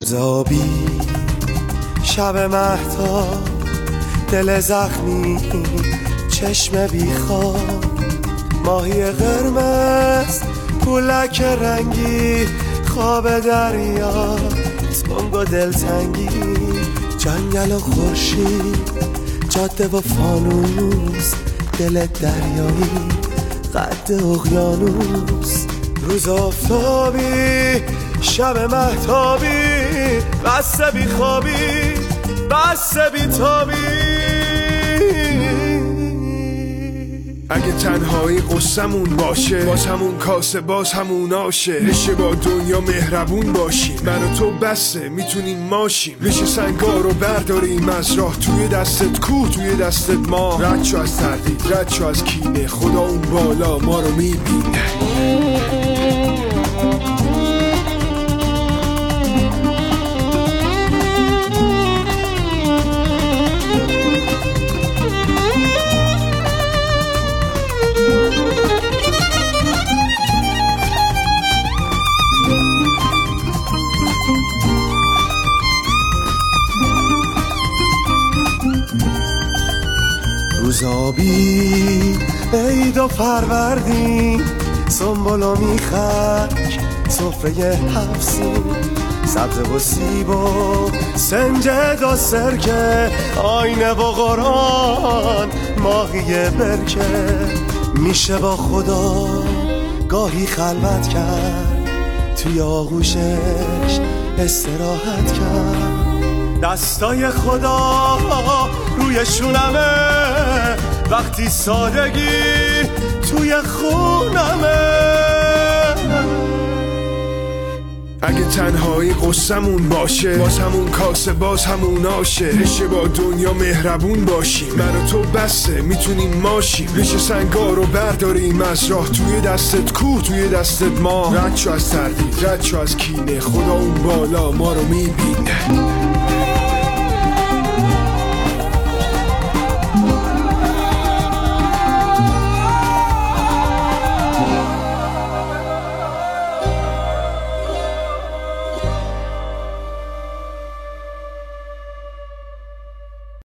زابی شب مهتاب، دل زخمی، چشم بیخواب، ماهی قرمز، پولک رنگی، خواب دریا، تنگ و دلتنگی، جنگل و خورشید، جاده و فانوس، دل دریایی، قد اقیانوس، روز آفتابی، شب مهتابی، بسته بی خوابی، بسته بی تابی. اگه تنهایی قصمون باشه، باز همون کاسه، باز همون آشه. بشه با دنیا مهربون باشیم، من و تو بسته میتونیم ماشیم. بشه سنگا رو برداریم از راه، توی دستت کوه، توی دستت ما. رد شو از تردید، رد شو از کینه، خدا اون بالا ما رو میبینه. روزابی، عید و فروردین، سنبل و میخک، سفره حفظین، سبز و سیب و سنجد و سرکه، آینه و قرآن، ماهی برکه. میشه با خدا گاهی خلوت کرد، توی آغوشش استراحت کرد. دستای خدا روی شونمه، وقتی سادگی توی خونمه. اگه تنهایی قصمون باشه، باز همون کاسه، باز همون آشه. بشه با دنیا مهربون باشیم، من و تو بسته میتونیم ماشیم. بشه سنگا رو برداریم از راه، توی دستت کوه، توی دستت ما. رد شو از تردید، رد شو از کینه، خدا اون بالا ما رو میبینه.